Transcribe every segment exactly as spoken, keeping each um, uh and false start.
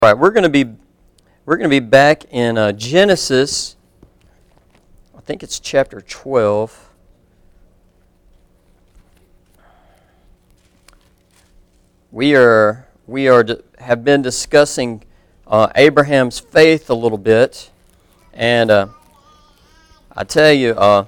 All right, we're going to be we're going to be back in uh, Genesis. I think it's chapter twelve. We are we are have been discussing uh, Abraham's faith a little bit, and uh, I tell you, uh,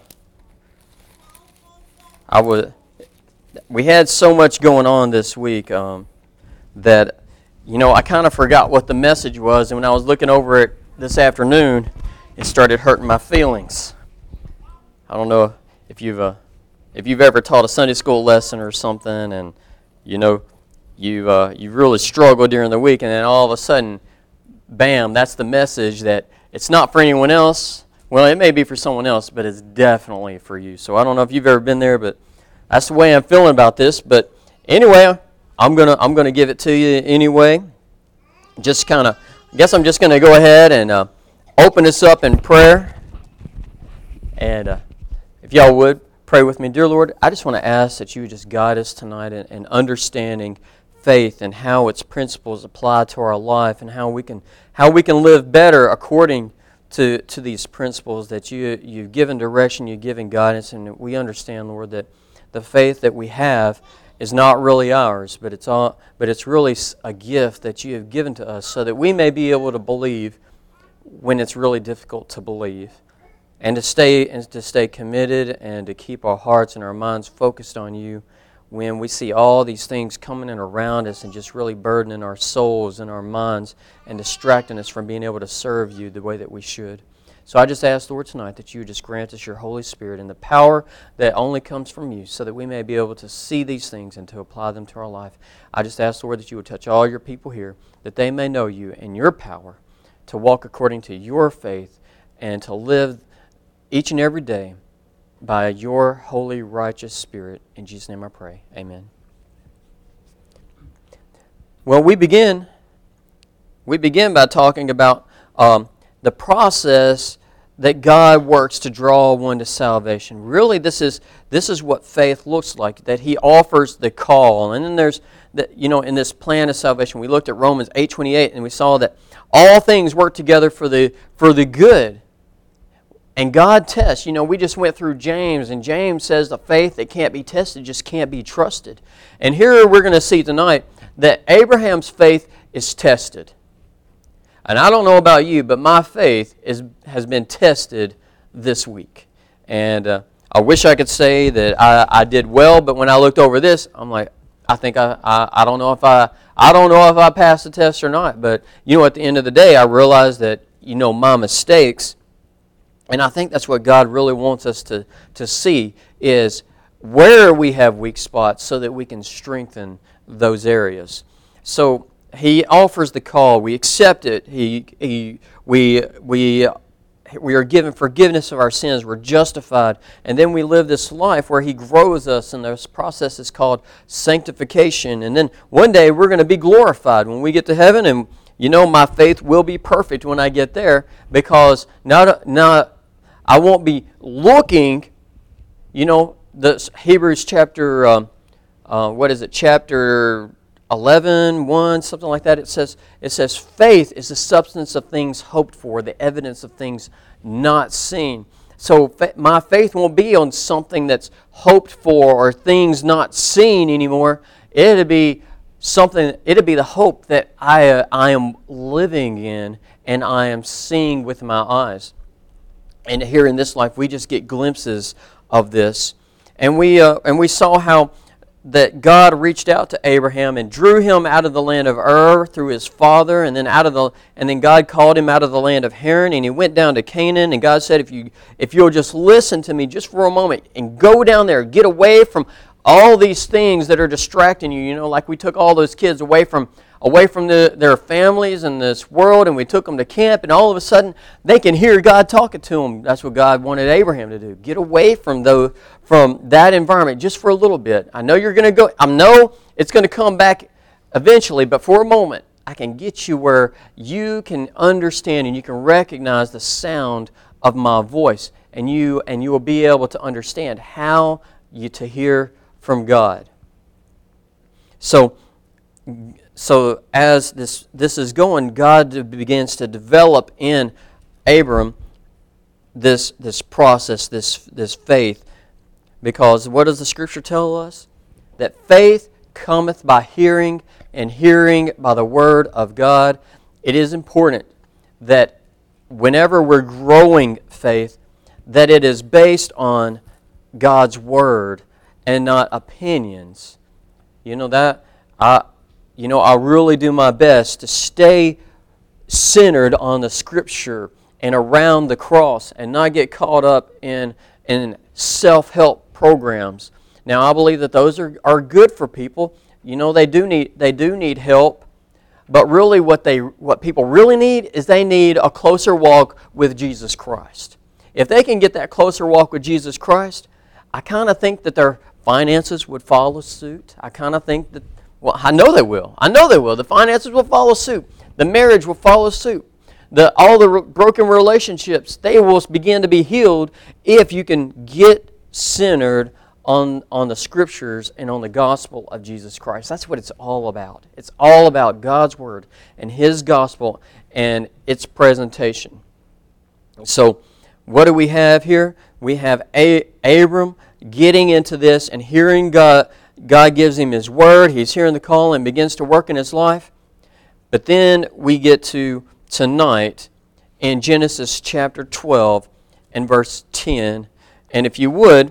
I would. We had so much going on this week um, that. You know, I kind of forgot what the message was, and when I was looking over it this afternoon, it started hurting my feelings. I don't know if you've uh, if you've ever taught a Sunday school lesson or something, and you know you uh, you really struggle during the week, and then all of a sudden, bam! That's the message that it's not for anyone else. Well, it may be for someone else, but it's definitely for you. So I don't know if you've ever been there, but that's the way I'm feeling about this. But anyway. I'm gonna I'm gonna give it to you anyway. Just kind of, I guess I'm just gonna go ahead and uh, open this up in prayer. And uh, if y'all would pray with me, dear Lord, I just want to ask that you would just guide us tonight in, in understanding faith and how its principles apply to our life, and how we can how we can live better according to to these principles that you you've given direction, you've given guidance, and we understand, Lord, that the faith that we have is not really ours, but it's all, but it's really a gift that you have given to us so that we may be able to believe when it's really difficult to believe, and to stay and to stay committed and to keep our hearts and our minds focused on you when we see all these things coming in around us and just really burdening our souls and our minds and distracting us from being able to serve you the way that we should. So I just ask, Lord, tonight that you would just grant us your Holy Spirit and the power that only comes from you so that we may be able to see these things and to apply them to our life. I just ask, Lord, that you would touch all your people here, that they may know you and your power to walk according to your faith and to live each and every day by your holy, righteous Spirit. In Jesus' name I pray. Amen. Well, we begin, we begin by talking about Um, the process that God works to draw one to salvation. Really, this is this is what faith looks like, that He offers the call. And then there's, the, you know, in this plan of salvation, we looked at Romans eight twenty-eight, and we saw that all things work together for the for the good. And God tests. You know, we just went through James, and James says the faith that can't be tested just can't be trusted. And here we're going to see tonight that Abraham's faith is tested. And I don't know about you, but my faith is, has been tested this week. And uh, I wish I could say that I, I did well, but when I looked over this, I'm like, I think I, I I don't know if I I don't know if I passed the test or not. But you know, at the end of the day, I realized that, you know, my mistakes, and I think that's what God really wants us to to see, is where we have weak spots so that we can strengthen those areas. So He offers the call. We accept it. He, he, we, we, we are given forgiveness of our sins. We're justified. And then we live this life where He grows us, and this process is called sanctification. And then one day we're going to be glorified when we get to heaven. And, you know, my faith will be perfect when I get there, because not, not, I won't be looking, you know, the Hebrews chapter, um, uh, what is it, chapter eleven, one, something like that. It says, it says, faith is the substance of things hoped for, the evidence of things not seen. So fa- my faith won't be on something that's hoped for or things not seen anymore. It'll be something. It'll be the hope that I uh, I am living in and I am seeing with my eyes. And here in this life, we just get glimpses of this, and we uh, and we saw how that God reached out to Abraham and drew him out of the land of Ur through his father, and then out of the and then God called him out of the land of Haran, and he went down to Canaan. And God said, if you if you'll just listen to me just for a moment and go down there, get away from all these things that are distracting you. You know, like we took all those kids away from away from the, their families and this world, and we took them to camp, and all of a sudden they can hear God talking to them. That's what God wanted Abraham to do. Get away from those, from that environment just for a little bit. I know you're going to go, I know it's going to come back eventually, but for a moment, I can get you where you can understand and you can recognize the sound of my voice, and you and you will be able to understand how you to hear from God. So so as this this is going, God begins to develop in Abram this this process, this this faith. Because what does the Scripture tell us? That faith cometh by hearing, and hearing by the Word of God. It is important that whenever we're growing faith, that it is based on God's Word and not opinions. You know that I, you know, I really do my best to stay centered on the Scripture and around the cross, and not get caught up in in self-help programs. Now, I believe that those are, are good for people. You know, they do need they do need help, but really, what they what people really need is they need a closer walk with Jesus Christ. If they can get that closer walk with Jesus Christ, I kind of think that their finances would follow suit. I kind of think that, well, I know they will. I know they will. The finances will follow suit. The marriage will follow suit. The, all the re- broken relationships, they will begin to be healed if you can get centered on, on the Scriptures and on the gospel of Jesus Christ. That's what it's all about. It's all about God's Word and His gospel and its presentation. So, what do we have here? We have A- Abram getting into this and hearing God. God gives him His Word. He's hearing the call and begins to work in his life. But then we get to tonight in Genesis chapter twelve and verse ten. And if you would,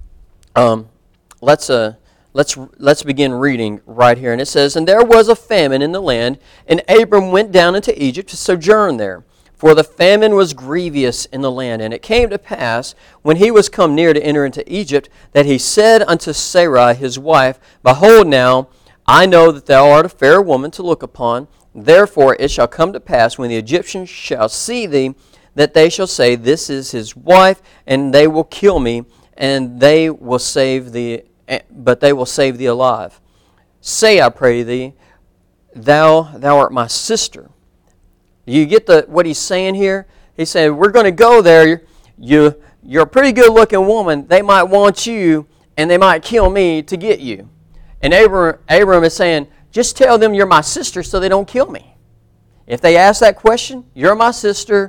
um, let's uh, let's let's begin reading right here. And it says, "And there was a famine in the land, and Abram went down into Egypt to sojourn there. For the famine was grievous in the land. And it came to pass, when he was come near to enter into Egypt, that he said unto Sarai his wife, Behold now, I know that thou art a fair woman to look upon. Therefore it shall come to pass, when the Egyptians shall see thee, that they shall say, This is his wife, and they will kill me, and they will save thee, but they will save thee alive. Say, I pray thee, thou thou art my sister." You get the what he's saying here? He's saying, we're going to go there. You, you're a pretty good-looking woman. They might want you, and they might kill me to get you. And Abram, Abram is saying, just tell them you're my sister so they don't kill me. If they ask that question, you're my sister,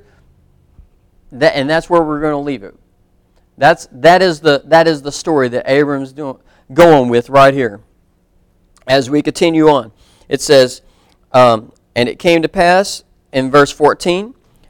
that, and that's where we're going to leave it. That's, that, is the, that is the story that Abram's doing, going with right here. As we continue on, it says, um, and it came to pass, in verse fourteen,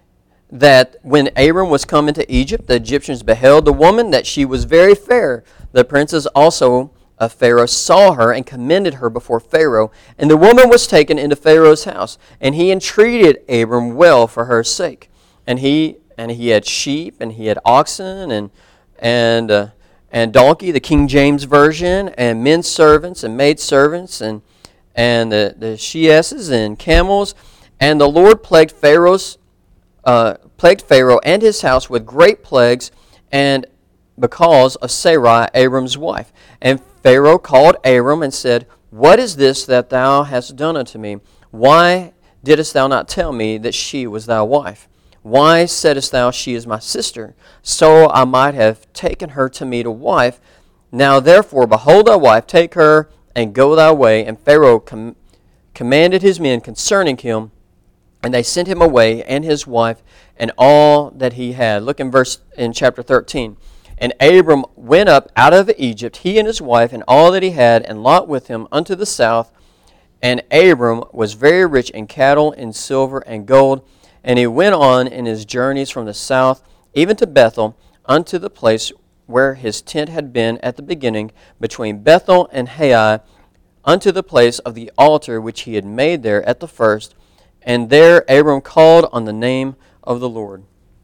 that when Abram was come into Egypt, the Egyptians beheld the woman, that she was very fair. The princes also of Pharaoh saw her and commended her before Pharaoh. And the woman was taken into Pharaoh's house, and he entreated Abram well for her sake. And he and he had sheep, and he had oxen, and and uh, and donkey, the King James version, and men servants and maid servants, and and the the she-asses and camels. And the Lord plagued Pharaoh's, uh, plagued Pharaoh and his house with great plagues, and because of Sarai, Abram's wife. And Pharaoh called Abram and said, What is this that thou hast done unto me? Why didst thou not tell me that she was thy wife? Why saidst thou, She is my sister? So I might have taken her to me to wife. Now therefore, behold thy wife, take her and go thy way. And Pharaoh com- commanded his men concerning him, and they sent him away, and his wife, and all that he had. Look in verse in chapter thirteen. And Abram went up out of Egypt, he and his wife, and all that he had, and Lot with him, unto the south. And Abram was very rich in cattle, in silver, and gold. And he went on in his journeys from the south, even to Bethel, unto the place where his tent had been at the beginning, between Bethel and Hai, unto the place of the altar which he had made there at the first. And there Abram called on the name of the Lord.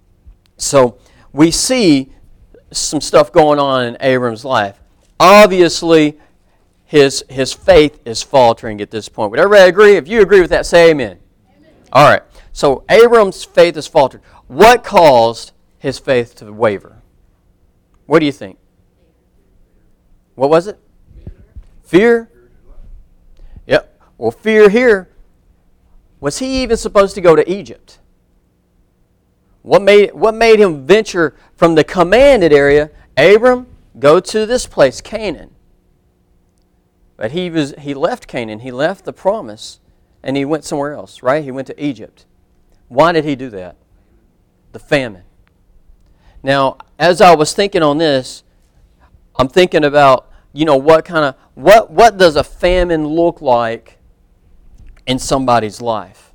So we see some stuff going on in Abram's life. Obviously, his, his faith is faltering at this point. Would everybody agree? If you agree with that, say amen. Amen. All right. So Abram's faith is faltered. What caused his faith to waver? What do you think? What was it? Fear? Yep. Well, fear here. Was he even supposed to go to Egypt? What made, what made him venture from the commanded area? Abram, go to this place, Canaan. But he was he left Canaan. He left the promise. and he went somewhere else, right? He went to Egypt. Why did he do that? The famine. Now, as I was thinking on this, I'm thinking about, you know, what kind of, what, what does a famine look like in somebody's life?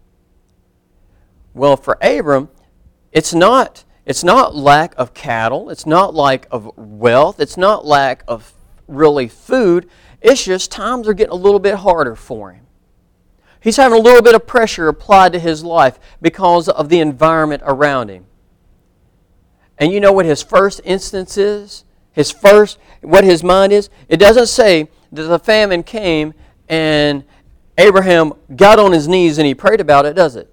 Well, for Abram, it's not, it's not lack of cattle. It's not lack of wealth. It's not lack of really food. It's just times are getting a little bit harder for him. He's having a little bit of pressure applied to his life because of the environment around him. And you know what his first instance is? His first, what his mind is? It doesn't say that the famine came and Abraham got on his knees and he prayed about it, does it?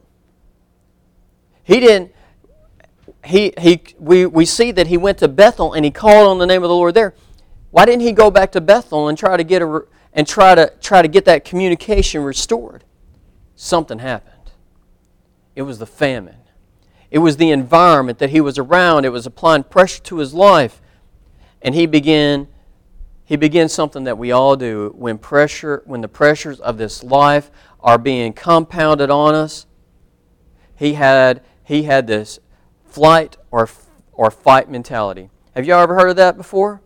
He didn't, he, he, we, we see that he went to Bethel and he called on the name of the Lord there. Why didn't he go back to Bethel and try to get a, and try to, try to get that communication restored? Something happened. It was the famine. It was the environment that he was around. It was applying pressure to his life. And he began, he began something that we all do when pressure, when the pressures of this life are being compounded on us. He had, he had this flight or, or fight mentality. Have you ever heard of that before?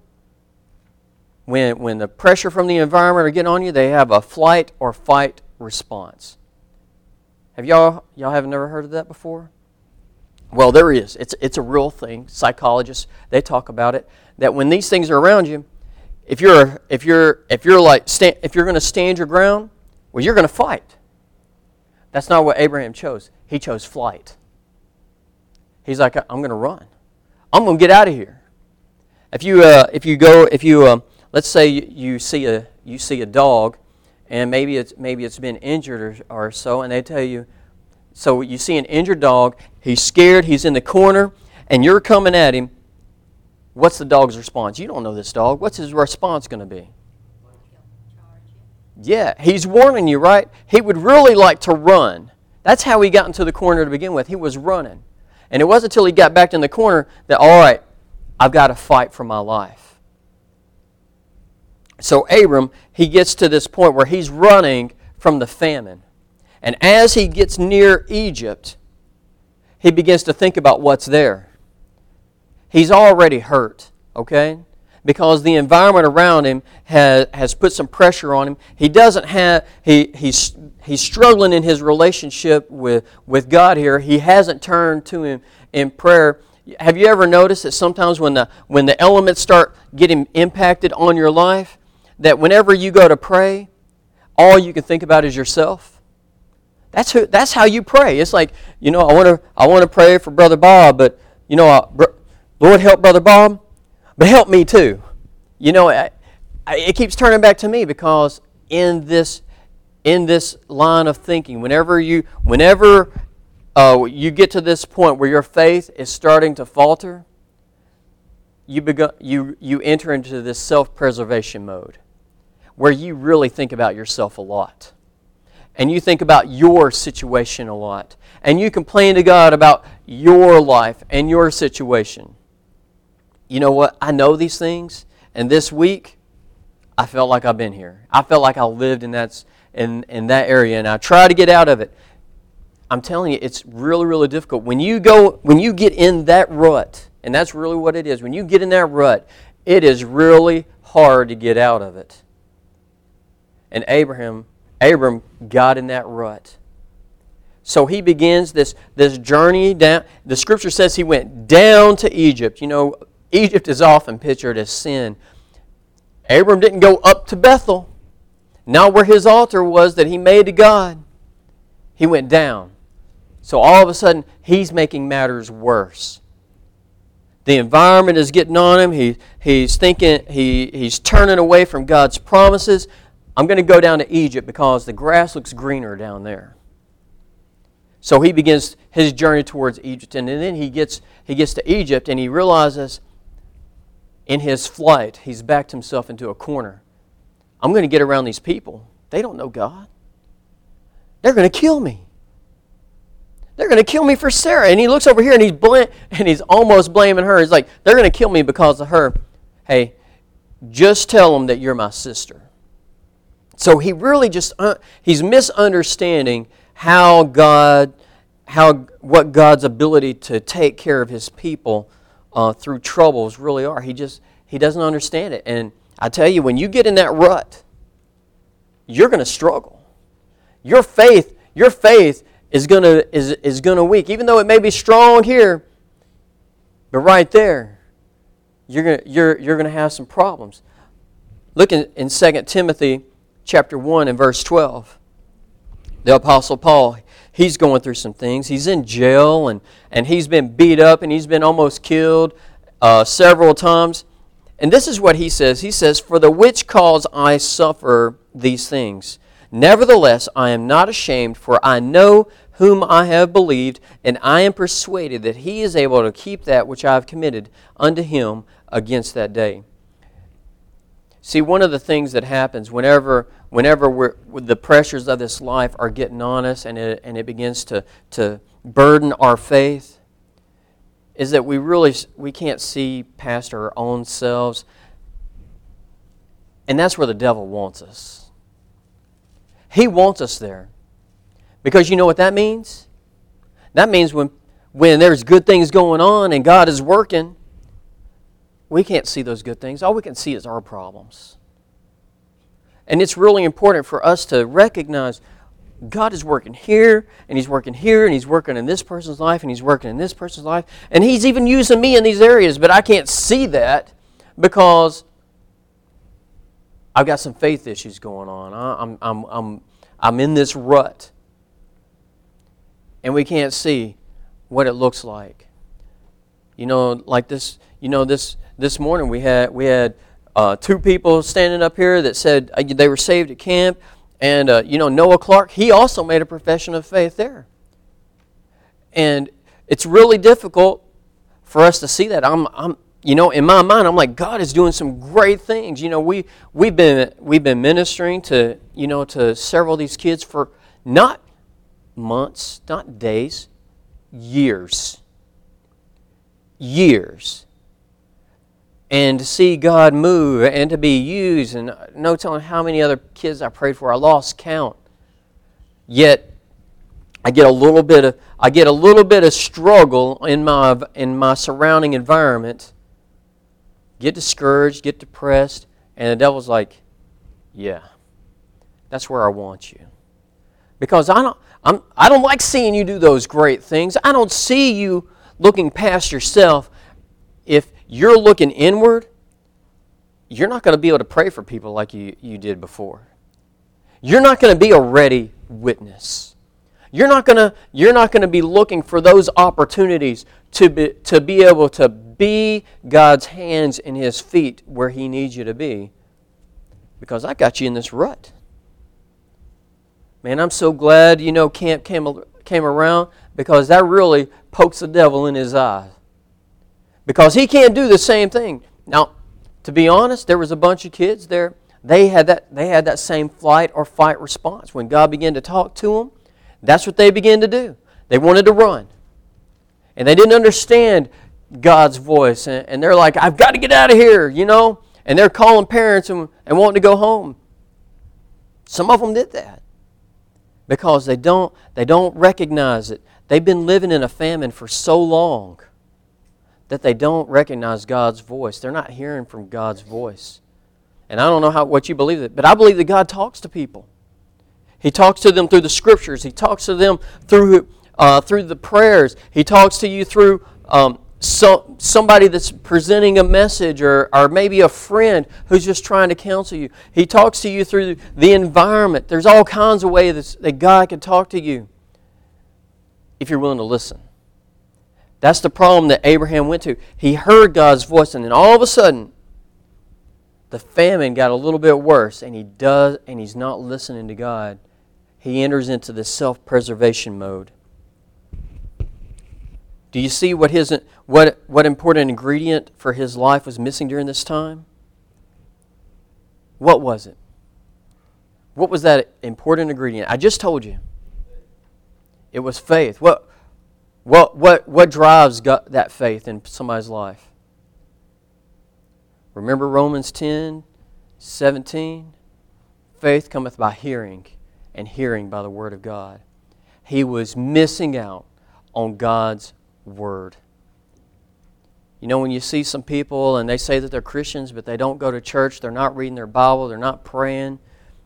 When, when the pressure from the environment are getting on you, they have a flight or fight response. Have y'all, y'all have never heard of that before? Well, there is. It's, it's a real thing. Psychologists, they talk about it. That when these things are around you, if you're if you're if you're like stand, if you're going to stand your ground, well, you're going to fight. That's not what Abraham chose. He chose flight. He's like, I'm going to run. I'm going to get out of here. If you uh, if you go if you uh, let's say you, you see a you see a dog, and maybe it's maybe it's been injured or, or so, and they tell you. So you see an injured dog, he's scared, he's in the corner, and you're coming at him. What's the dog's response? You don't know this dog. What's his response going to be? Yeah, he's warning you, right? He would really like to run. That's how he got into the corner to begin with. He was running. And it wasn't until he got back in the corner that, all right, I've got to fight for my life. So Abram, he gets to this point where he's running from the famine. And as he gets near Egypt, he begins to think about what's there. He's already hurt, okay? Because the environment around him has, has put some pressure on him. He doesn't have, he, he's, he's struggling in his relationship with, with God here. He hasn't turned to Him in prayer. Have you ever noticed that sometimes when the, when the elements start getting impacted on your life, that whenever you go to pray, all you can think about is yourself? That's who. That's how you pray. It's like, you know, I want to. I want to pray for Brother Bob, but you know, I, br- Lord help Brother Bob, but help me too. You know, I, I, it keeps turning back to me because in this, in this line of thinking, whenever you, whenever uh, you get to this point where your faith is starting to falter, you begin, you you enter into this self-preservation mode, where you really think about yourself a lot. And you think about your situation a lot. And you complain to God about your life and your situation. You know what? I know these things. And this week, I felt like I've been here. I felt like I lived in that, in, in that area. And I try to get out of it. I'm telling you, it's really, really difficult. When you go, when you get in that rut, and that's really what it is. When you get in that rut, it is really hard to get out of it. And Abraham... Abram got in that rut. So he begins this, this journey down. The Scripture says he went down to Egypt. You know, Egypt is often pictured as sin. Abram didn't go up to Bethel, not where his altar was that he made to God. He went down. So all of a sudden, he's making matters worse. The environment is getting on him. He, he's thinking, he, he's turning away from God's promises. I'm going to go down to Egypt because the grass looks greener down there. So he begins his journey towards Egypt. And then he gets, he gets to Egypt and he realizes in his flight, he's backed himself into a corner. I'm going to get around these people. They don't know God. They're going to kill me. They're going to kill me for Sarah. And he looks over here and he's bl- and he's almost blaming her. He's like, they're going to kill me because of her. Hey, just tell them that you're my sister. So he really just, uh, he's misunderstanding how God, how what God's ability to take care of his people uh, through troubles really are. He just, he doesn't understand it. And I tell you, when you get in that rut, you're going to struggle. Your faith, your faith is going to is is going to weak, even though it may be strong here. But right there, you're going to, you're you're going to have some problems. Look in, in Second Timothy chapter one and verse twelve. The Apostle Paul, he's going through some things. He's in jail, and, and he's been beat up, and he's been almost killed uh, several times. And this is what he says. He says, "For the which cause I suffer these things. Nevertheless, I am not ashamed, for I know whom I have believed, and I am persuaded that he is able to keep that which I have committed unto him against that day." See, one of the things that happens whenever whenever we're, the pressures of this life are getting on us, and it, and it begins to, to burden our faith, is that we really we can't see past our own selves. And that's where the devil wants us. He wants us there. Because you know what that means? That means when, when there's good things going on and God is working, we can't see those good things. All we can see is our problems. And it's really important for us to recognize God is working here, and He's working here, and He's working in this person's life, and He's working in this person's life. And He's even using me in these areas, but I can't see that because I've got some faith issues going on. I'm, I'm, I'm, I'm in this rut. And we can't see what it looks like. You know, like this, you know, this this morning we had we had uh, two people standing up here that said uh, they were saved at camp. And, uh, you know, Noah Clark, he also made a profession of faith there. And it's really difficult for us to see that. I'm, I'm, you know, in my mind, I'm like, God is doing some great things. You know, we, we've been we've been ministering to, you know, to several of these kids for not months, not days, years. Years. And to see God move and to be used, and no telling how many other kids I prayed for. I lost count. Yet I get a little bit of I get a little bit of struggle in my in my surrounding environment. Get discouraged, get depressed, and the devil's like, "Yeah, that's where I want you." Because I don't I'm I don't like seeing you do those great things. I don't see you looking past yourself. If you're looking inward, you're not going to be able to pray for people like you, you did before. You're not going to be a ready witness. You're not going to you're not going to be looking for those opportunities to be, to be able to be God's hands and His feet where He needs you to be, because I got you in this rut. Man, I'm so glad, you know, camp came came around, because that really pokes the devil in his eye. Because he can't do the same thing. Now, to be honest, there was a bunch of kids there. They had that they had that same flight or fight response. When God began to talk to them, that's what they began to do. They wanted to run. And they didn't understand God's voice. And, and they're like, I've got to get out of here, you know. And they're calling parents and, and wanting to go home. Some of them did that. Because they don't, they don't recognize it. They've been living in a famine for so long that they don't recognize God's voice. They're not hearing from God's voice. And I don't know how what you believe it, but I believe that God talks to people. He talks to them through the Scriptures. He talks to them through uh, through the prayers. He talks to you through um, so, somebody that's presenting a message, or, or maybe a friend who's just trying to counsel you. He talks to you through the environment. There's all kinds of ways that God can talk to you if you're willing to listen. That's the problem that Abraham went to. He heard God's voice, and then all of a sudden, the famine got a little bit worse, and he does, and he's not listening to God. He enters into this self-preservation mode. Do you see what his what what important ingredient for his life was missing during this time? What was it? What was that important ingredient? I just told you. It was faith. What? What what what drives God, that faith in somebody's life? Remember Romans ten, seventeen? Faith cometh by hearing, and hearing by the Word of God. He was missing out on God's Word. You know, when you see some people and they say that they're Christians, but they don't go to church, they're not reading their Bible, they're not praying,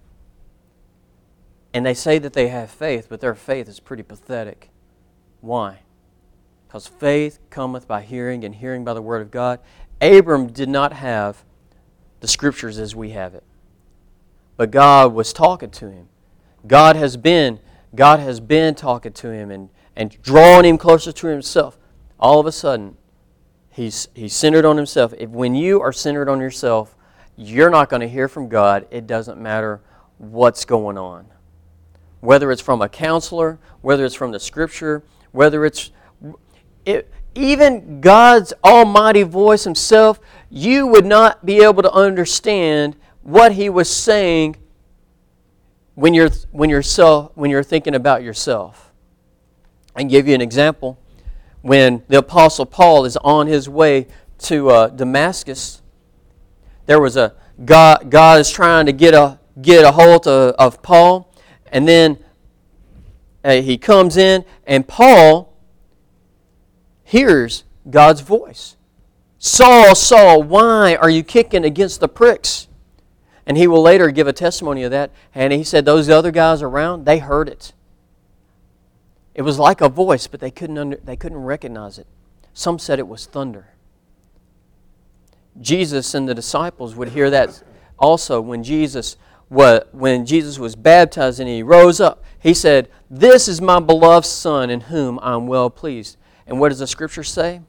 and they say that they have faith, but their faith is pretty pathetic. Why? Because faith cometh by hearing, and hearing by the Word of God. Abram did not have the Scriptures as we have it, but God was talking to him. God has been, God has been talking to him and, and drawing him closer to Himself. All of a sudden, he's he's centered on himself. If when you are centered on yourself, you're not going to hear from God. It doesn't matter what's going on. Whether it's from a counselor, whether it's from the Scripture, whether it's it, even God's almighty voice Himself, you would not be able to understand what He was saying when you're when you're self, when you're thinking about yourself. I can give you an example. When the Apostle Paul is on his way to uh, Damascus, there was a God. God is trying to get a get a hold of, of Paul, and then uh, he comes in, and Paul hears God's voice. Saul, Saul, why are you kicking against the pricks? And he will later give a testimony of that. And he said those other guys around, they heard it. It was like a voice, but they couldn't under, they couldn't recognize it. Some said it was thunder. Jesus and the disciples would hear that also when Jesus was, when Jesus was baptized and He rose up. He said, "This is my beloved Son in whom I am well pleased." And what does the Scripture say?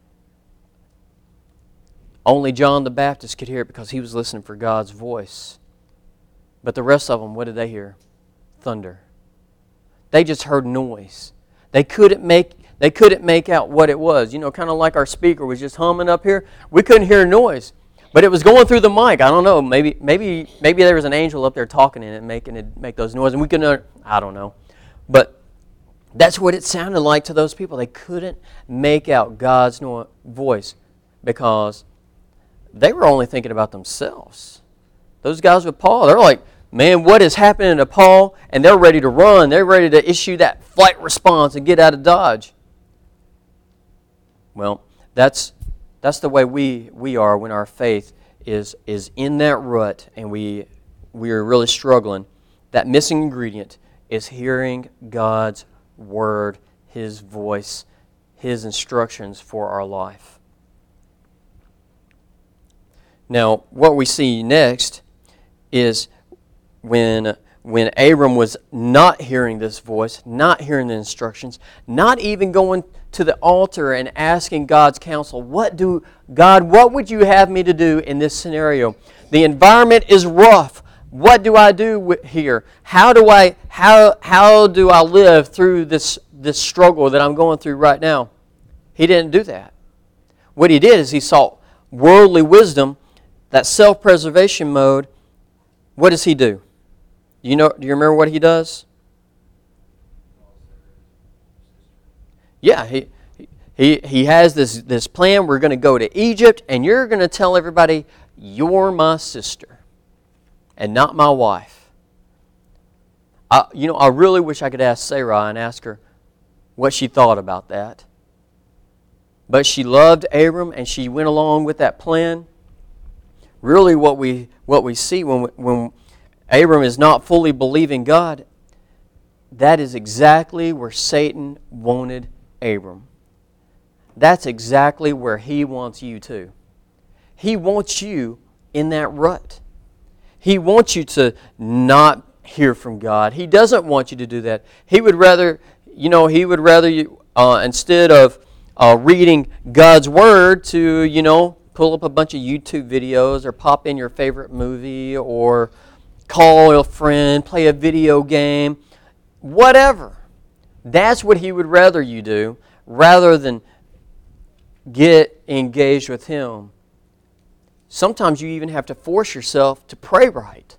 Only John the Baptist could hear it because he was listening for God's voice. But the rest of them, what did they hear? Thunder. They just heard noise. They couldn't make they couldn't make out what it was. You know, kind of like our speaker was just humming up here. We couldn't hear noise, but it was going through the mic. I don't know. Maybe maybe maybe there was an angel up there talking in it, making it make those noises, and we couldn't. I don't know, but that's what it sounded like to those people. They couldn't make out God's no- voice because they were only thinking about themselves. Those guys with Paul, they're like, man, what is happening to Paul? And they're ready to run. They're ready to issue that flight response and get out of Dodge. Well, that's that's the way we, we are when our faith is is in that rut and we we are really struggling. That missing ingredient is hearing God's Word, His voice, His instructions for our life. Now, what we see next is when when Abram was not hearing this voice, not hearing the instructions, not even going to the altar and asking God's counsel, what do God, what would you have me to do in this scenario? The environment is rough. What do I do here? How do I how how do I live through this this struggle that I'm going through right now? He didn't do that. What he did is he sought worldly wisdom, that self-preservation mode. What does he do? You know, do you remember what he does? Yeah, he he he has this this plan. We're going to go to Egypt, and you're going to tell everybody you're my sister and not my wife. I, you know, I really wish I could ask Sarah and ask her what she thought about that. But she loved Abram, and she went along with that plan. Really, what we what we see when when Abram is not fully believing God, that is exactly where Satan wanted Abram. That's exactly where he wants you to. He wants you in that rut. He wants you to not hear from God. He doesn't want you to do that. He would rather, you know, he would rather you, uh, instead of uh, reading God's Word, to, you know, pull up a bunch of YouTube videos or pop in your favorite movie or call a friend, play a video game, whatever. That's what he would rather you do rather than get engaged with Him. Sometimes you even have to force yourself to pray right.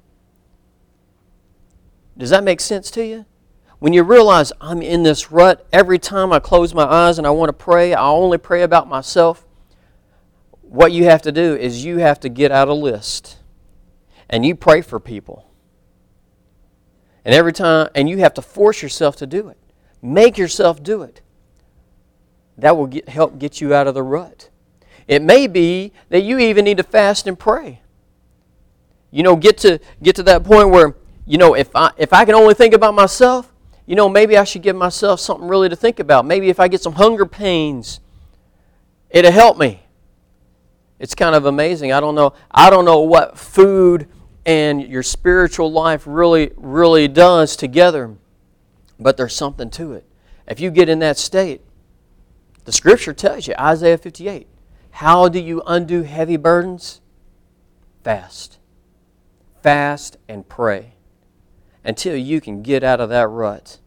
Does that make sense to you? When you realize I'm in this rut, every time I close my eyes and I want to pray, I only pray about myself. What you have to do is you have to get out a list and you pray for people. And every time, and you have to force yourself to do it. Make yourself do it. That will get, help get you out of the rut. It may be that you even need to fast and pray. You know, get to get to that point where, you know, if I if I can only think about myself, you know, maybe I should give myself something really to think about. Maybe if I get some hunger pains, it'll help me. It's kind of amazing. I don't know. I don't know what food and your spiritual life really, really does together, but there's something to it. If you get in that state, the Scripture tells you, Isaiah fifty-eight, how do you undo heavy burdens? Fast. Fast and pray until you can get out of that rut.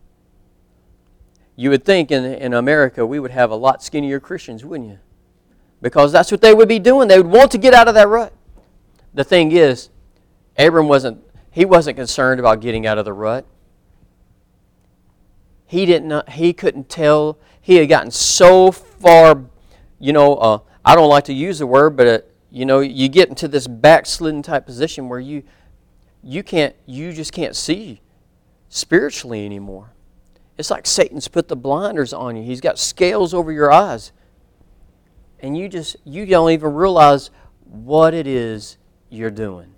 You would think in, in America we would have a lot skinnier Christians, wouldn't you? Because that's what they would be doing. They would want to get out of that rut. The thing is, Abram wasn't, he wasn't concerned about getting out of the rut. He didn't, he couldn't tell. He had gotten so far, you know, uh, I don't like to use the word, but, uh, you know, you get into this backslidden type position where you, you can't, you just can't see spiritually anymore. It's like Satan's put the blinders on you. He's got scales over your eyes. And you just, you don't even realize what it is you're doing.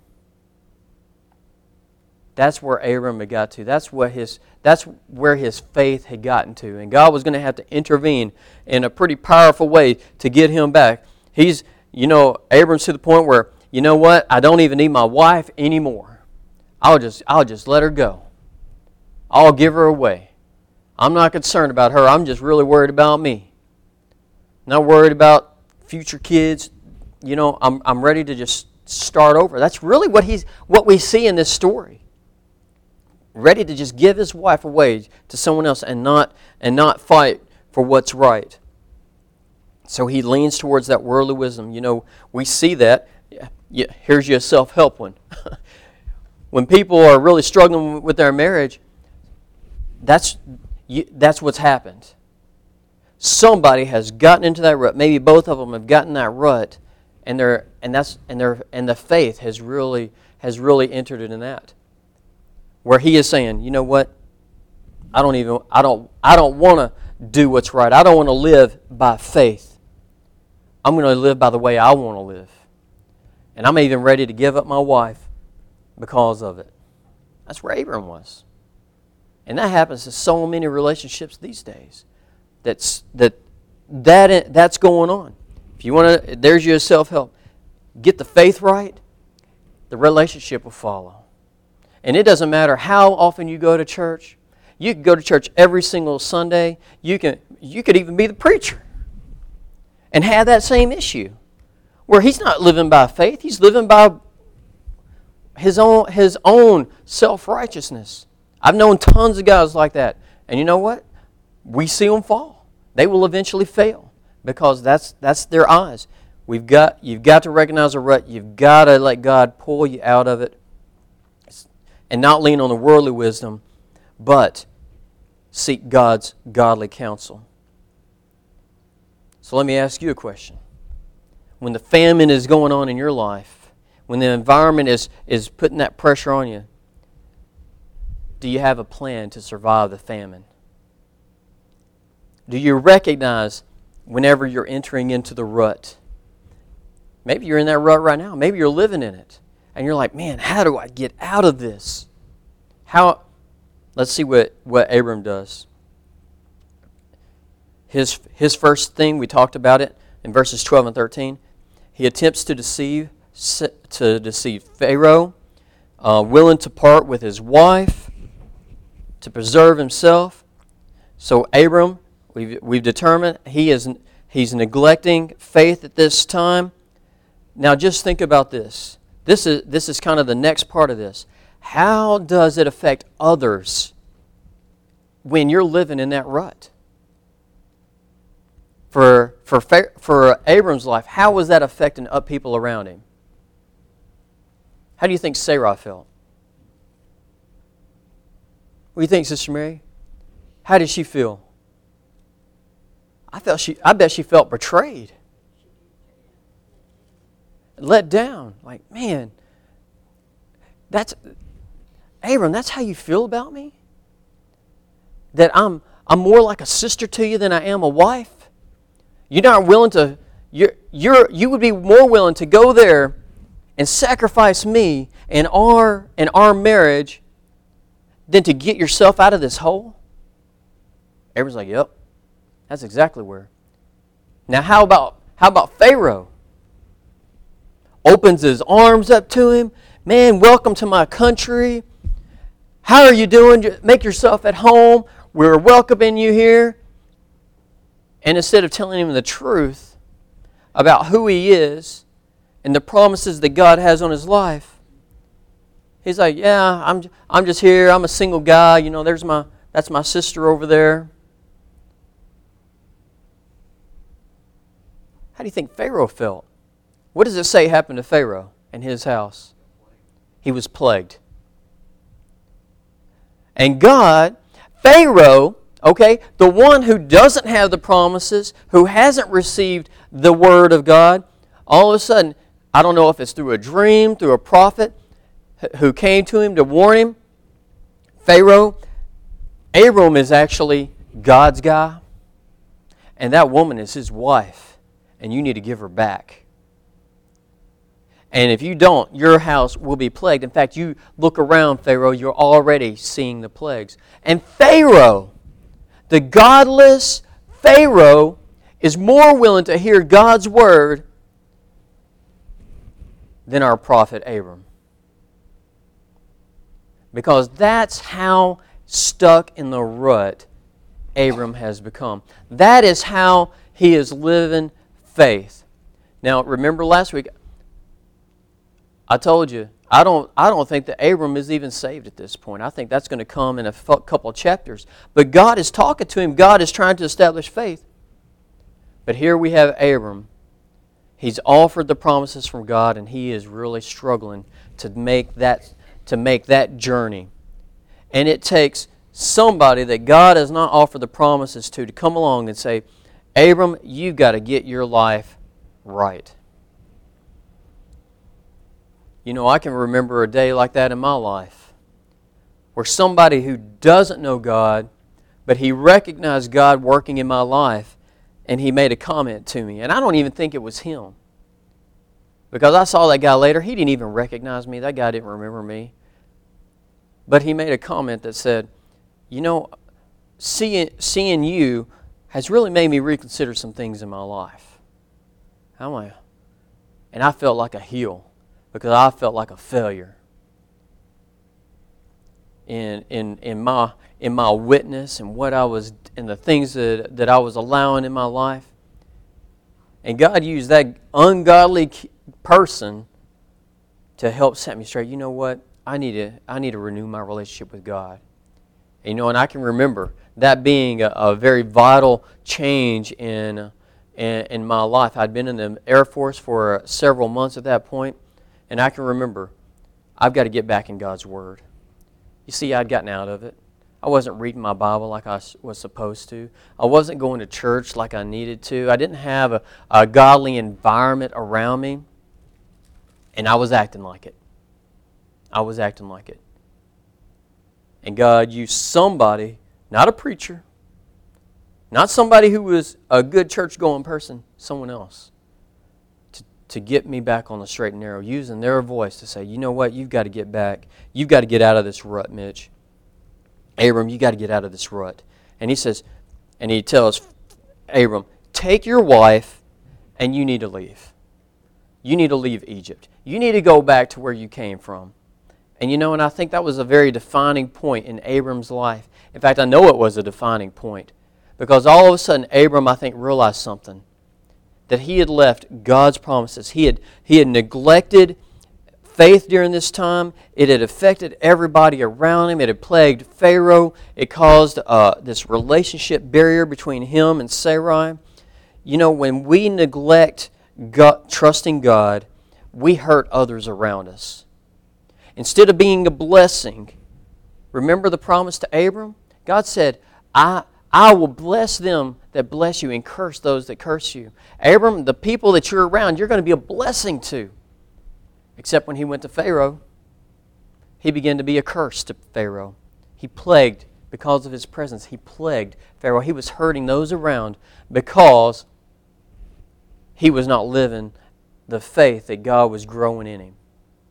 That's where Abram had got to. That's what his, that's where his faith had gotten to. And God was going to have to intervene in a pretty powerful way to get him back. He's, you know, Abram's to the point where, you know what, I don't even need my wife anymore. I'll just, I'll just let her go. I'll give her away. I'm not concerned about her. I'm just really worried about me. Not worried about future kids. You know, I'm I'm ready to just start over. That's really what he's what we see in this story. Ready to just give his wife away to someone else and not and not fight for what's right. So he leans towards that worldly wisdom. You know, we see that. Yeah, here's your self-help one. When people are really struggling with their marriage, that's you, that's what's happened. Somebody has gotten into that rut. Maybe both of them have gotten that rut, and they're and that's and their and the faith has really has really entered in that. Where he is saying, you know what? I don't even I don't I don't want to do what's right. I don't want to live by faith. I'm going to live by the way I want to live. And I'm even ready to give up my wife because of it. That's where Abram was. And that happens to so many relationships these days. That's that that that's going on. If you want to, there's your self-help. Get the faith right, the relationship will follow. And it doesn't matter how often you go to church. You can go to church every single Sunday. You can you could even be the preacher and have that same issue where he's not living by faith, he's living by his own his own self-righteousness. I've known tons of guys like that. And you know what? We see them fall. They will eventually fail because that's that's their eyes. We've got you've got to recognize a rut. You've got to let God pull you out of it and not lean on the worldly wisdom, but seek God's godly counsel. So let me ask you a question. When the famine is going on in your life, when the environment is, is putting that pressure on you, do you have a plan to survive the famine? Do you recognize whenever you're entering into the rut? Maybe you're in that rut right now. Maybe you're living in it. And you're like, man, how do I get out of this? How? Let's see what, what Abram does. His, his first thing, we talked about it in verses twelve and thirteen. He attempts to deceive to deceive Pharaoh, uh, willing to part with his wife, to preserve himself. So Abram, we've, we've determined he is he's neglecting faith at this time. Now just think about this. This is this is kind of the next part of this. How does it affect others when you're living in that rut? For for for Abram's life, how was that affecting up people around him? How do you think Sarah felt? What do you think, Sister Mary? How did she feel? I felt she. I bet she felt betrayed, let down. Like, man, that's Abram, that's how you feel about me? That I'm I'm more like a sister to you than I am a wife? You're not willing to, you're, you're, you would be more willing to go there and sacrifice me and our, and our marriage than to get yourself out of this hole? Abram's like, yep, that's exactly where. Now how about, how about Pharaoh? Opens his arms up to him. Man, welcome to my country. How are you doing? Make yourself at home. We're welcoming you here. And instead of telling him the truth about who he is and the promises that God has on his life, he's like, yeah, I'm I'm just here. I'm a single guy. You know, there's my that's my sister over there. How do you think Pharaoh felt? What does it say happened to Pharaoh and his house? He was plagued. And God, Pharaoh, okay, the one who doesn't have the promises, who hasn't received the word of God, all of a sudden, I don't know if it's through a dream, through a prophet who came to him to warn him, Pharaoh, Abram is actually God's guy, and that woman is his wife, and you need to give her back. And if you don't, your house will be plagued. In fact, you look around, Pharaoh, you're already seeing the plagues. And Pharaoh, the godless Pharaoh, is more willing to hear God's word than our prophet Abram. Because that's how stuck in the rut Abram has become. That is how he is living faith. Now, remember last week, I told you, I don't I don't think that Abram is even saved at this point. I think that's going to come in a f- couple of chapters. But God is talking to him. God is trying to establish faith. But here we have Abram. He's offered the promises from God, and he is really struggling to make that to make that journey. And it takes somebody that God has not offered the promises to to come along and say, Abram, you've got to get your life right. You know, I can remember a day like that in my life where somebody who doesn't know God, but he recognized God working in my life, and he made a comment to me. And I don't even think it was him. Because I saw that guy later. He didn't even recognize me. That guy didn't remember me. But he made a comment that said, you know, seeing, seeing you has really made me reconsider some things in my life. I'm like, and I felt like a heel. Because I felt like a failure in in in my in my witness and what I was and the things that, that I was allowing in my life. And God used that ungodly person to help set me straight. You know what? I need to I need to renew my relationship with God. And, you know, and I can remember that being a, a very vital change in, in in my life. I'd been in the Air Force for several months at that point. And I can remember, I've got to get back in God's Word. You see, I'd gotten out of it. I wasn't reading my Bible like I was supposed to. I wasn't going to church like I needed to. I didn't have a, a godly environment around me. And I was acting like it. I was acting like it. And God used somebody, not a preacher, not somebody who was a good church-going person, someone else, to get me back on the straight and narrow, using their voice to say, you know what, you've got to get back. You've got to get out of this rut, Mitch. Abram, you got to get out of this rut. And he says, and he tells Abram, take your wife and you need to leave. You need to leave Egypt. You need to go back to where you came from. And you know, and I think that was a very defining point in Abram's life. In fact, I know it was a defining point. Because all of a sudden, Abram, I think, realized something. That he had left God's promises. He had, he had neglected faith during this time. It had affected everybody around him. It had plagued Pharaoh. It caused uh, this relationship barrier between him and Sarai. You know, when we neglect God, trusting God, we hurt others around us. Instead of being a blessing, remember the promise to Abram? God said, I I will bless them that bless you and curse those that curse you. Abram, the people that you're around, you're going to be a blessing to. Except when he went to Pharaoh, he began to be a curse to Pharaoh. He plagued, because of his presence, he plagued Pharaoh. He was hurting those around because he was not living the faith that God was growing in him.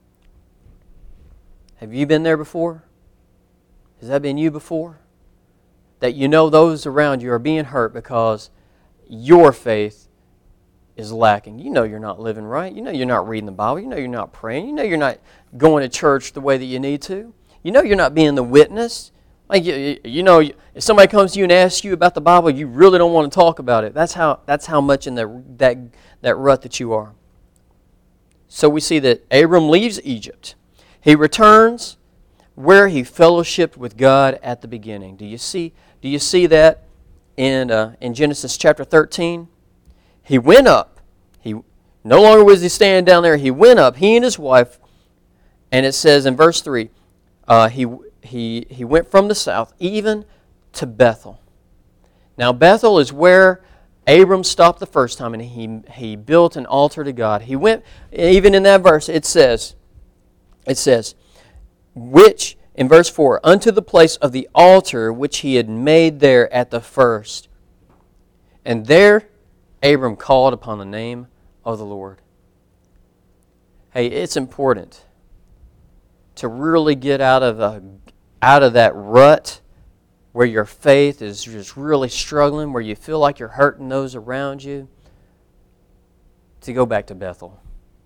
Have you been there before? Has that been you before? That you know those around you are being hurt because your faith is lacking. You know you're not living right. You know you're not reading the Bible. You know you're not praying. You know you're not going to church the way that you need to. You know you're not being the witness. Like you, you know, if somebody comes to you and asks you about the Bible, you really don't want to talk about it. That's how that's how much in the, that that rut that you are. So we see that Abram leaves Egypt. He returns where he fellowshiped with God at the beginning. Do you see? Do you see that in uh, in Genesis chapter thirteen? He went up. He no longer was he standing down there. He went up. He and his wife, and it says in verse three, uh, he he he went from the south even to Bethel. Now Bethel is where Abram stopped the first time, and he he built an altar to God. He went even in that verse. It says, it says, which in verse four, unto the place of the altar which he had made there at the first, and there Abram called upon the name of the Lord. Hey, it's important to really get out of a, out of that rut where your faith is just really struggling, where you feel like you're hurting those around you, to go back to Bethel.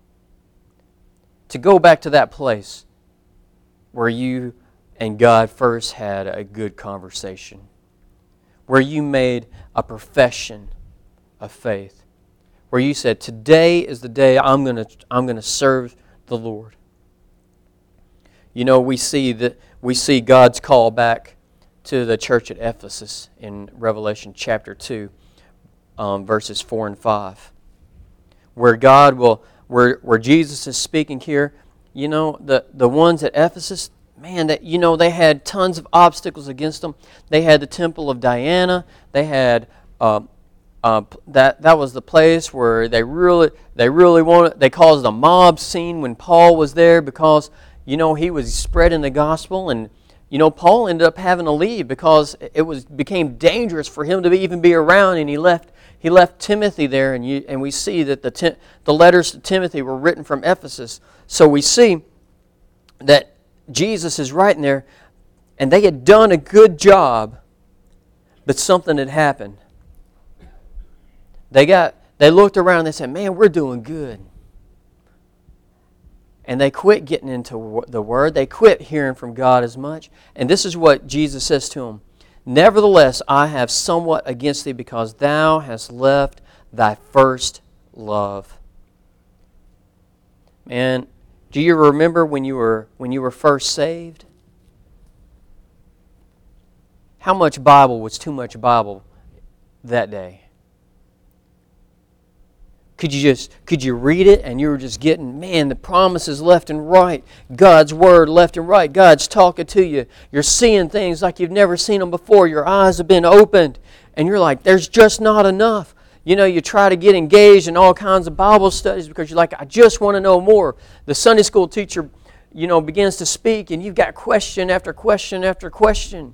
To go back to that place where you and God first had a good conversation, where you made a profession of faith, where you said, today is the day I'm going to I'm going to serve the Lord. You know, we see that we see God's call back to the church at Ephesus in Revelation chapter two, um, verses four and five, where God will, where where Jesus is speaking here. You know, the the ones at Ephesus, man, that you know they had tons of obstacles against them. They had the temple of Diana. They had uh, uh, that that was the place where they really they really wanted. They caused a mob scene when Paul was there because you know he was spreading the gospel, and you know Paul ended up having to leave because it was became dangerous for him to be, even be around, and he left. He left Timothy there, and you and we see that the the letters to Timothy were written from Ephesus. So we see that Jesus is writing there, and they had done a good job, but something had happened. They got they looked around and they said, "Man, we're doing good." And they quit getting into the Word. They quit hearing from God as much. And this is what Jesus says to them. Nevertheless, I have somewhat against thee, because thou hast left thy first love. Man, do you remember when you were when you were first saved? How much Bible was too much Bible that day? Could you just could you read it and you were just getting, man, the promises left and right, God's Word left and right, God's talking to you. You're seeing things like you've never seen them before. Your eyes have been opened, and you're like, there's just not enough. You know, you try to get engaged in all kinds of Bible studies because you're like, I just want to know more. The Sunday school teacher, you know, begins to speak, and you've got question after question after question.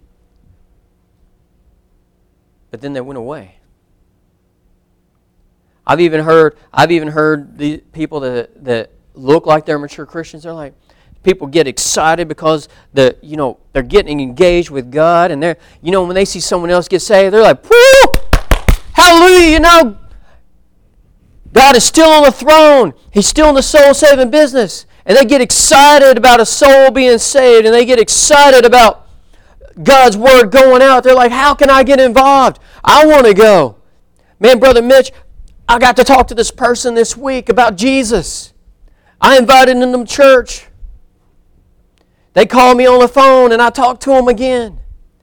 But then they went away. I've even heard I've even heard the people that that look like they're mature Christians. They're like, people get excited because the you know they're getting engaged with God, and they're you know when they see someone else get saved, they're like, woo! Hallelujah! You know, God is still on the throne. He's still in the soul-saving business. And they get excited about a soul being saved, and they get excited about God's Word going out. They're like, how can I get involved? I want to go. Man, Brother Mitch, I got to talk to this person this week about Jesus. I invited them to church. They called me on the phone, and I talked to them again.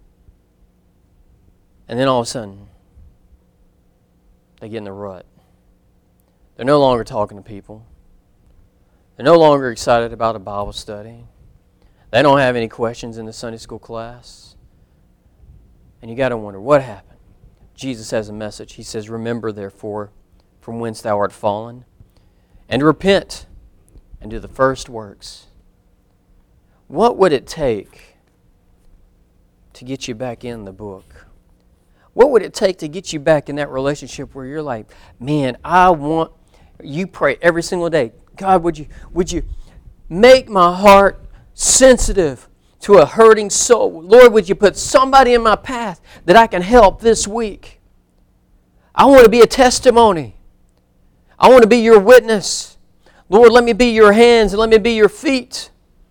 And then all of a sudden, they get in the rut. They're no longer talking to people. They're no longer excited about a Bible study. They don't have any questions in the Sunday school class. And you got to wonder, what happened? Jesus has a message. He says, remember, therefore, from whence thou art fallen, and repent, and do the first works. What would it take to get you back in the book? What would it take to get you back in that relationship where you're like, man, I want, you pray every single day, God, would you, would you make my heart sensitive to a hurting soul? Lord, would you put somebody in my path that I can help this week? I want to be a testimony. I want to be your witness. Lord, let me be your hands and let me be your feet.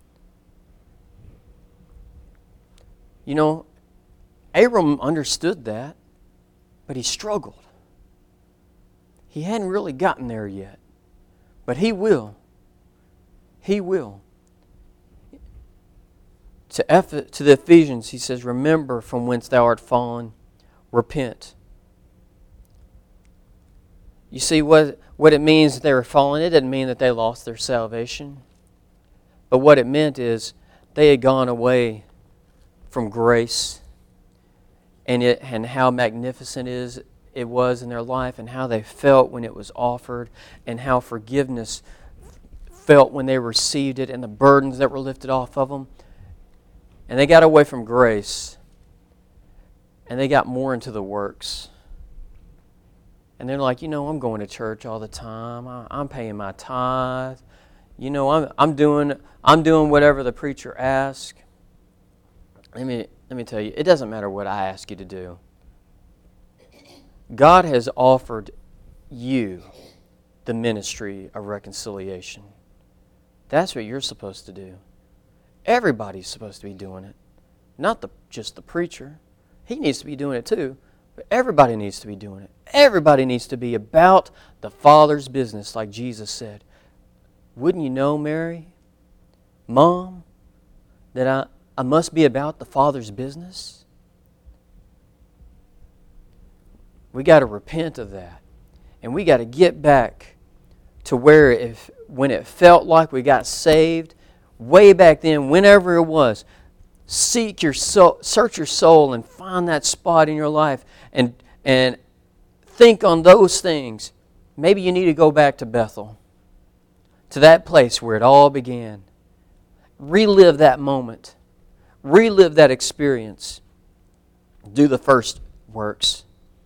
You know, Abram understood that, but he struggled. He hadn't really gotten there yet, but he will. He will. To, Eph- to the Ephesians, he says, remember from whence thou art fallen, repent. You see what, what it means that they were fallen? It didn't mean that they lost their salvation. But what it meant is they had gone away from grace and it and how magnificent it is it was in their life and how they felt when it was offered and how forgiveness felt when they received it and the burdens that were lifted off of them. And they got away from grace and they got more into the works. And they're like, you know, I'm going to church all the time. I, I'm paying my tithe. You know, I'm I'm doing I'm doing whatever the preacher asks. Let me let me tell you, it doesn't matter what I ask you to do. God has offered you the ministry of reconciliation. That's what you're supposed to do. Everybody's supposed to be doing it. Not the just the preacher. He needs to be doing it too. But everybody needs to be doing it. Everybody needs to be about the Father's business, like Jesus said. Wouldn't you know, Mary, Mom, that I, I must be about the Father's business? We got to repent of that. And we got to get back to where if when it felt like we got saved, way back then, whenever it was, seek your soul, search your soul and find that spot in your life and and think on those things. Maybe you need to go back to Bethel, to that place where it all began. Relive that moment. Relive that experience. Do the first works.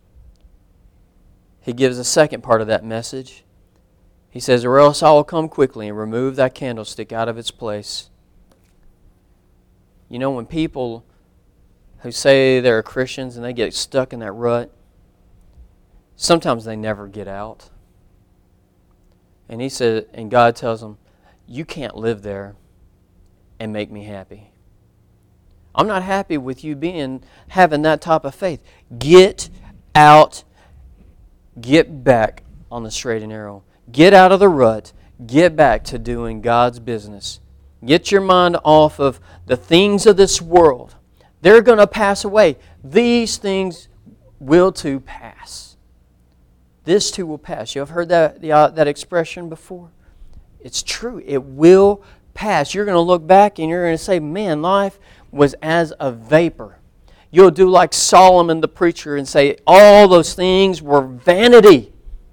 He gives a second part of that message. He says, or else I will come quickly and remove that candlestick out of its place. You know, when people who say they're Christians and they get stuck in that rut, sometimes they never get out. And he said, and God tells them, you can't live there and make me happy. I'm not happy with you being having that type of faith. Get out, get back on the straight and narrow. Get out of the rut. Get back to doing God's business. Get your mind off of the things of this world. They're going to pass away. These things will too pass. This too will pass. You have heard that, the, uh, that expression before? It's true. It will pass. You're going to look back and you're going to say, man, life was as a vapor. You'll do like Solomon the preacher and say, all those things were vanity.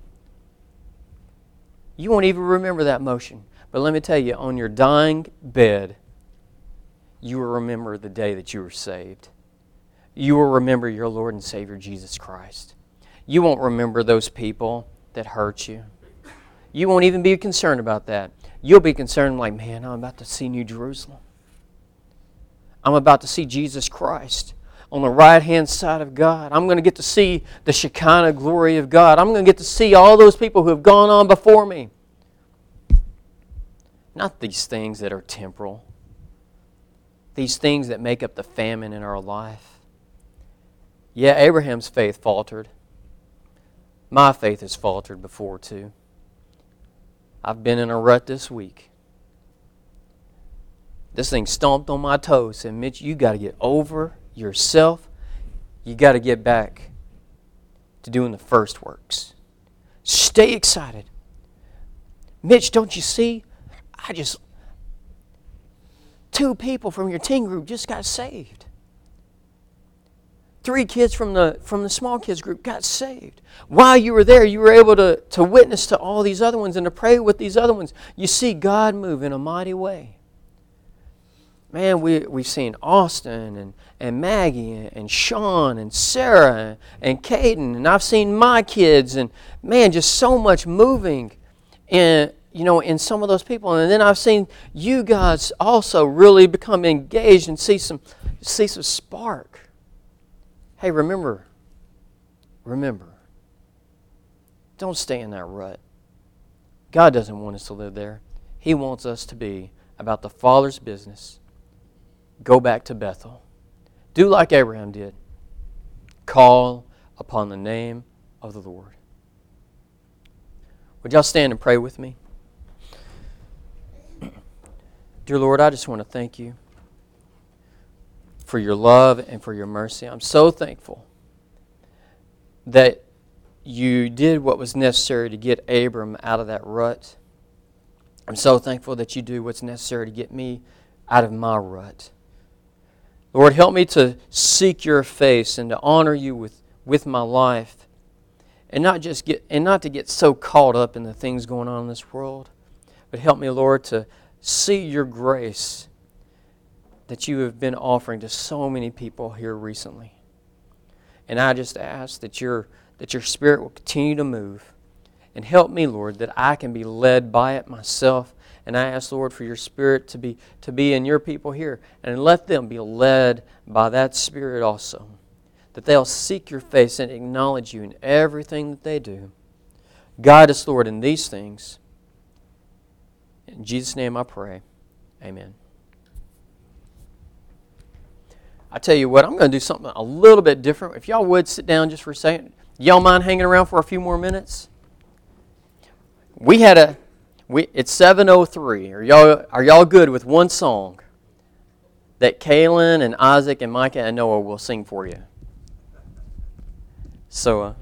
You won't even remember that motion. But let me tell you, on your dying bed, you will remember the day that you were saved. You will remember your Lord and Savior, Jesus Christ. You won't remember those people that hurt you. You won't even be concerned about that. You'll be concerned like, man, I'm about to see New Jerusalem. I'm about to see Jesus Christ on the right-hand side of God. I'm going to get to see the Shekinah glory of God. I'm going to get to see all those people who have gone on before me. Not these things that are temporal. These things that make up the famine in our life. Yeah, Abraham's faith faltered. My faith has faltered before too. I've been in a rut this week. This thing stomped on my toes. Said, Mitch, you got to get over yourself. You got to get back to doing the first works. Stay excited. Mitch, don't you see? I just, two people from your teen group just got saved. Three kids from the from the small kids group got saved. While you were there, you were able to, to witness to all these other ones and to pray with these other ones. You see God move in a mighty way. man, we, we've seen Austin and, and Maggie and, and Sean and Sarah and, and Caden, and I've seen my kids, and man, just so much moving in, you know, in some of those people. And then I've seen you guys also really become engaged and see some, see some spark. Hey, remember, remember, don't stay in that rut. God doesn't want us to live there. He wants us to be about the Father's business. Go back to Bethel. Do like Abraham did. Call upon the name of the Lord. Would y'all stand and pray with me? Dear Lord, I just want to thank you for your love and for your mercy. I'm so thankful that you did what was necessary to get Abram out of that rut. I'm so thankful that you do what's necessary to get me out of my rut. Lord, help me to seek your face and to honor you with, with my life, and not just get and not to get so caught up in the things going on in this world, but help me, Lord, to see your grace that you have been offering to so many people here recently. And I just ask that your that your Spirit will continue to move and help me, Lord, that I can be led by it myself. And I ask, Lord, for your Spirit to be to be in your people here, and let them be led by that Spirit also, that they'll seek your face and acknowledge you in everything that they do. Guide us, Lord, in these things. In Jesus' name I pray. Amen. I tell you what, I'm going to do something a little bit different. If y'all would sit down just for a second. Y'all mind hanging around for a few more minutes? We had a, we it's seven oh three. Are y'all are y'all good with one song that Kaylin and Isaac and Micah and Noah will sing for you? So, uh,